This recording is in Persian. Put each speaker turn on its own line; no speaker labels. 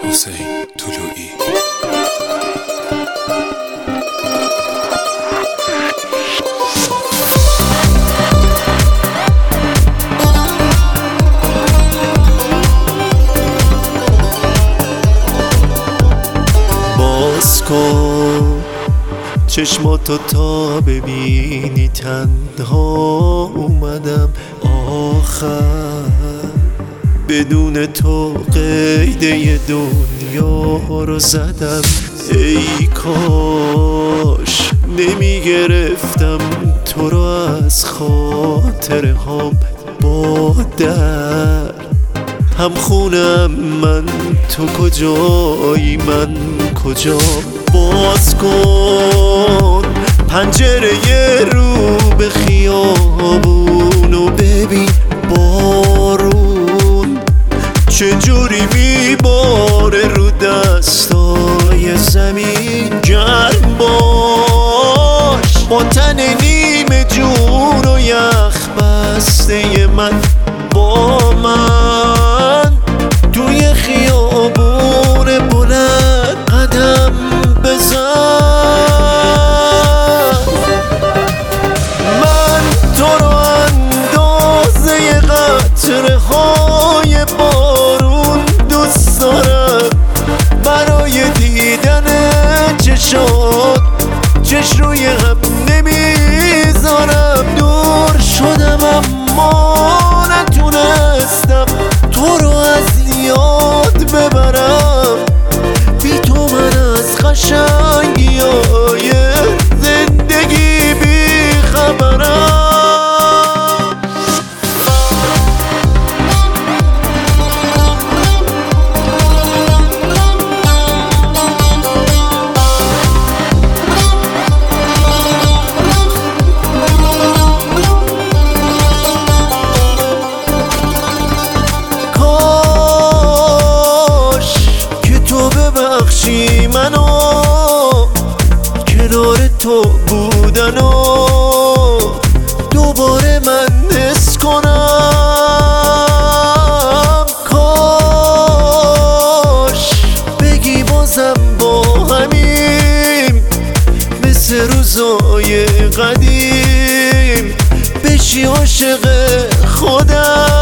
حسین طلوعی.
باز کن چشماتو تا ببینی، تنها اومدم آخر، بدون تو قیده دنیا رو زدم. ای کاش نمیگرفتم تو رو از خاطره هام با درد. هم خونم من، تو کجایی من کجا. باز کن پنجره رو به خیابون و ببین بارون چجوری میباره رو دستای زمین. گرم باش با تن نیمه جون و یخ بسته من، با من توی خیابون بلند قدم بزن. من تو رو اندازه قطره های بارون دوست دارم، برای دیدن چشات چش روی هم نمیذارم. دور شدم اما نتونستم تو رو از یاد ببرم. بی تو من از قشنگی های زندگی بی خبرم. ببخشی منو کنار تو بودن و دوباره من حس کنم. کاش بگی بازم با همیم مثل روزای قدیم، بشی عاشق خودم.